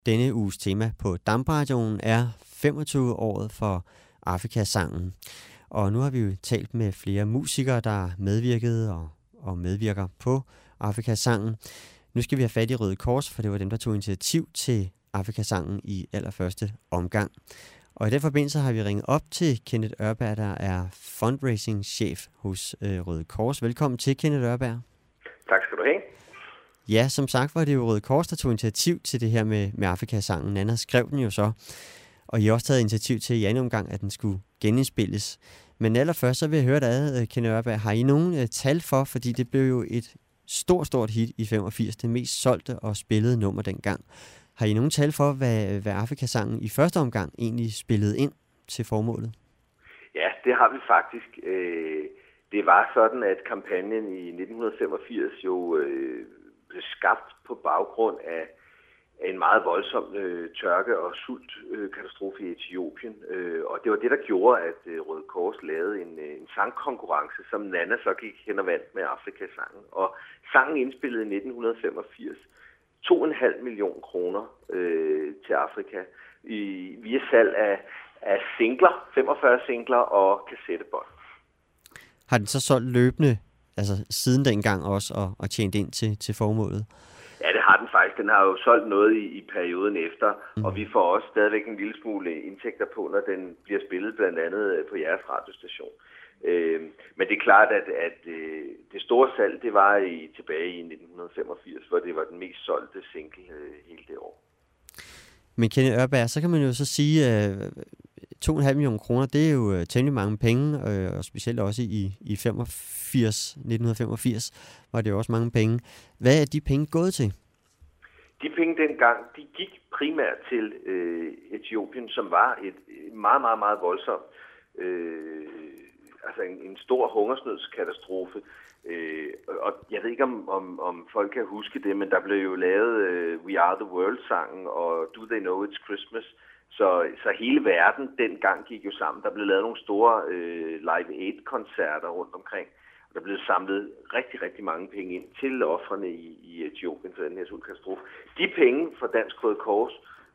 Denne uges tema på DAMP-radioen er 25-året for Afrikasangen. Og nu har vi jo talt med flere musikere, der medvirkede og medvirker på Afrikasangen. Nu skal vi have fat i Røde Kors, for det var dem, der tog initiativ til Afrikasangen i allerførste omgang. Og i den forbindelse har vi ringet op til Kenneth Ørberg, der er fundraising-chef hos Røde Kors. Velkommen til, Kenneth Ørberg. Tak skal du have. Ja, som sagt var det jo Røde Kors, der tog initiativ til det her med Afrikasangen. Nanna skrev den jo så, og I har også taget initiativ til i anden omgang, at den skulle genindspilles. Men allerførst så vil jeg høre dig, Kenneth Ørberg. Har I nogen tal for, fordi det blev jo et stort hit i 85, det mest solgte og spillede nummer dengang. Har I nogen tal for, hvad Afrikasangen i første omgang egentlig spillede ind til formålet? Ja, det har vi faktisk. Det var sådan, at kampagnen i 1985 jo blev skabt på baggrund af en meget voldsom tørke- og sultkatastrofe i Etiopien. Og det var det, der gjorde, at Røde Kors lavede en sangkonkurrence, som Nanna så gik hen og vandt med Afrikasangen. Og sangen indspillede i 1985 2,5 millioner kroner til Afrika via salg af singler, 45 singler og kassettebånd. Har den så solgt løbende, altså siden dengang også, og tjent ind til formålet? Ja, det har den faktisk. Den har jo solgt noget i perioden efter, og vi får også stadigvæk en lille smule indtægter på, når den bliver spillet blandt andet på jeres radiostation. Men det er klart, at det store salg, det var tilbage i 1985, hvor det var den mest solgte single hele det år. Men Kenneth Ørberg, så kan man jo så sige, 2,5 millioner kroner, det er jo temmelig mange penge, og specielt også i 1985 var det jo også mange penge. Hvad er de penge gået til? De penge dengang, de gik primært til Etiopien, som var et meget, meget, meget voldsomt, altså en stor hungersnødskatastrofe. Og jeg ved ikke, om folk kan huske det, men der blev jo lavet We Are the World-sangen og Do They Know It's Christmas. Så hele verden dengang gik jo sammen. Der blev lavet nogle store Live Aid-koncerter rundt omkring. Og der blev samlet rigtig, rigtig mange penge ind til ofrene i Etiopien for den her sultkatastrofe. De penge fra Dansk Røde Kors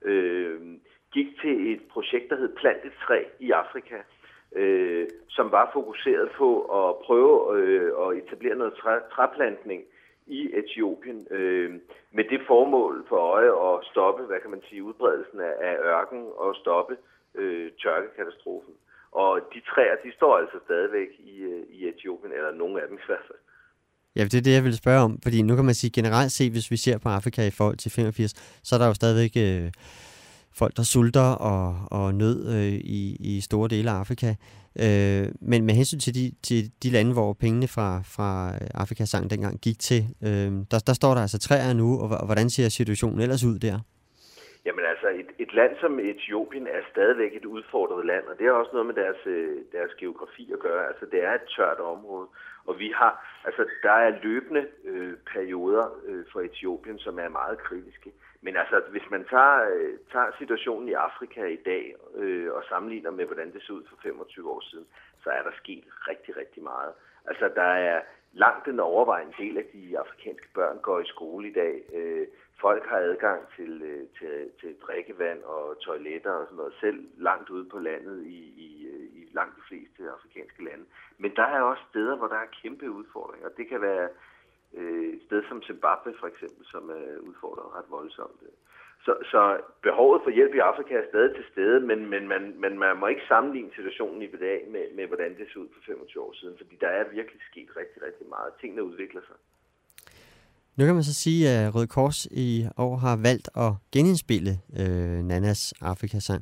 gik til et projekt, der hed Plant et træ i Afrika, som var fokuseret på at prøve at etablere noget træplantning i Etiopien, med det formål for øje at stoppe, hvad kan man sige, udbredelsen af ørken og stoppe tørkekatastrofen. Og de træer, de står altså stadigvæk i Etiopien, eller nogle af dem i hvert fald. Ja, det er det, jeg ville spørge om, fordi nu kan man sige generelt set, hvis vi ser på Afrika i forhold til 85, så er der jo stadigvæk folk, der sulter og nød i store dele af Afrika. Men med hensyn til de lande, hvor pengene fra Afrikasangen dengang gik til, der står der altså træer nu, og hvordan ser situationen ellers ud der? Jamen altså, et land som Etiopien er stadigvæk et udfordret land, og det har også noget med deres geografi at gøre. Altså, det er et tørt område, og der er løbende perioder for Etiopien, som er meget kritiske. Men altså, hvis man tager situationen i Afrika i dag og sammenligner med, hvordan det så ud for 25 år siden, så er der sket rigtig, rigtig meget. Altså, der er langt den overvejende del af de afrikanske børn går i skole i dag. Folk har adgang til drikkevand og toiletter og sådan noget, selv langt ude på landet i langt de fleste afrikanske lande. Men der er også steder, hvor der er kæmpe udfordringer. Det kan være et sted som Zimbabwe for eksempel, som er udfordret ret voldsomt. Så behovet for hjælp i Afrika er stadig til stede, men man må ikke sammenligne situationen i dag med hvordan det så ud for 25 år siden, fordi der er virkelig sket rigtig, rigtig meget. Tingene udvikler sig. Nu kan man så sige, at Røde Kors i år har valgt at genindspille Nannas Afrikasang.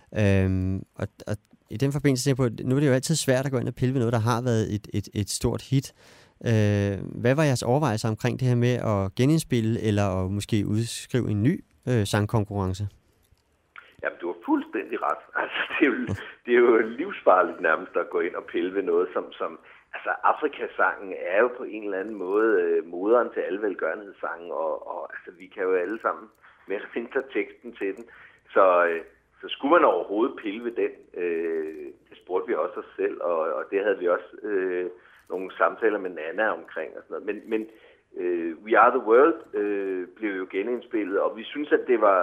Og i den forbindelse, nu er det jo altid svært at gå ind og pille ved noget, der har været et stort hit. Hvad var jeres overvejelser omkring det her med at genindspille, eller at måske udskrive en ny sangkonkurrence? Jamen, du har fuldstændig ret. Altså, det er jo livsfarligt nærmest at gå ind og pille ved noget, som altså, Afrikasangen er jo på en eller anden måde moderen til alle velgørenhedssange, og altså, vi kan jo alle sammen mere eller mindre teksten til den. Så skulle man overhovedet pille ved den, det spurgte vi også os selv, og det havde vi også nogle samtaler med Nanna omkring og sådan noget. Men We Are the World blev jo genindspillet, og vi synes, at det var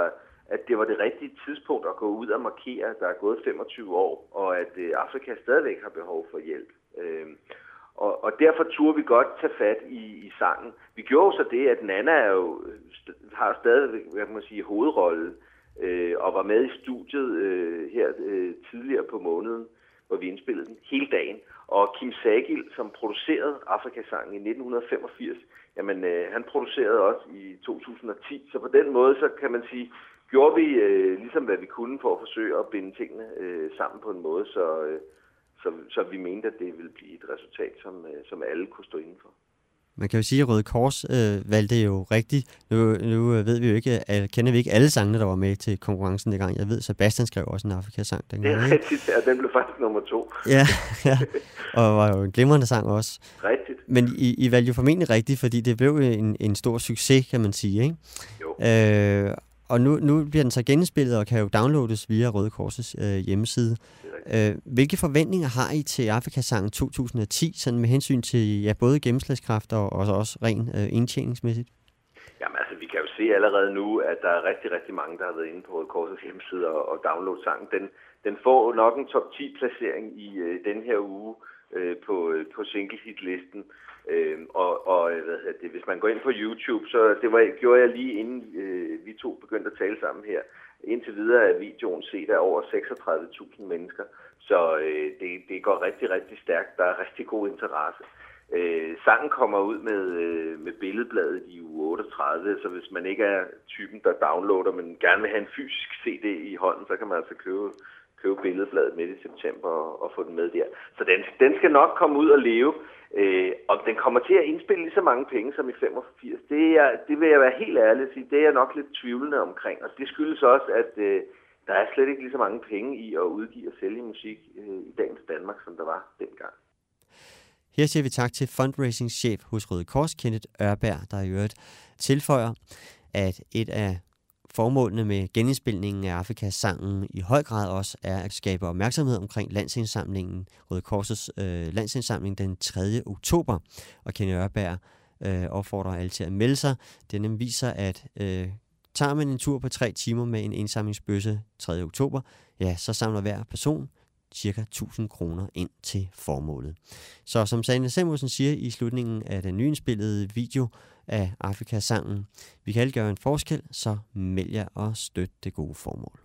at det var det rigtige tidspunkt at gå ud og markere, at der er gået 25 år, og at Afrika stadigvæk har behov for hjælp. Og derfor turde vi godt tage fat i sangen. Vi gjorde så det, at Nana har stadigvæk, hvad kan man sige, hovedrolle, og var med i studiet her tidligere på måneden, hvor vi indspillede den hele dagen. Og Kim Sagild, som producerede Afrikasangen i 1985, jamen han producerede også i 2010. Så på den måde, så kan man sige, gjorde vi ligesom hvad vi kunne for at forsøge at binde tingene sammen på en måde, så vi mente, at det ville blive et resultat, som alle kunne stå indenfor. Man kan jo sige, at Røde Kors valgte jo rigtigt. Nu ved vi jo ikke, kender vi ikke alle sangene, der var med til konkurrencen dengang. Jeg ved, Sebastian skrev også en Afrika-sang dengang. Det er rigtigt, ja, den blev faktisk nummer 2. Ja, og var jo en glimrende sang også. Rigtigt. Men I valgte jo formentlig rigtigt, fordi det blev en stor succes, kan man sige, ikke? Jo. Og nu bliver den så genspillet og kan jo downloades via Røde Kors' hjemmeside. Hvilke forventninger har I til Afrikasangen 2010, sådan med hensyn til både gennemslagskraft og også ren indtjeningsmæssigt? Jamen altså, vi kan jo se allerede nu, at der er rigtig, rigtig mange, der har været inde på Røde Kors' hjemmeside og downloade sangen. Den får nok en top 10 placering i den her uge på single hit listen. Hvis man går ind på YouTube, så gjorde jeg lige inden vi to begyndte at tale sammen her. Indtil videre er videoen set af over 36.000 mennesker, så det går rigtig, rigtig stærkt. Der er rigtig god interesse. Sangen kommer ud med billedbladet i uge 38, så hvis man ikke er typen, der downloader, men gerne vil have en fysisk CD i hånden, så kan man altså købe billedbladet midt i september og få den med der. Så den skal nok komme ud og leve. Om den kommer til at indspille lige så mange penge som i 85, det vil jeg være helt ærlig at sige, det er jeg nok lidt tvivlende omkring. Og det skyldes også, at der er slet ikke lige så mange penge i at udgive og sælge musik i dagens Danmark, som der var dengang. Her siger vi tak til fundraising-chef hos Røde Kors, Kenneth Ørberg, der i øvrigt tilføjer, at et af formålene med genindspilningen af Afrikasangen i høj grad også er at skabe opmærksomhed omkring landsindsamlingen, Røde Kors' landsindsamling den 3. oktober. Og Kenneth Ørberg opfordrer alle til at melde sig. Den viser, at tager man en tur på 3 timer med en indsamlingsbøsse 3. oktober, ja, så samler hver person ca. 1.000 kroner ind til formålet. Så som Sanne Samuelsen siger i slutningen af den nyindspillede video af Afrikasangen, vi kan alle gøre en forskel, så meld jer og støt det gode formål.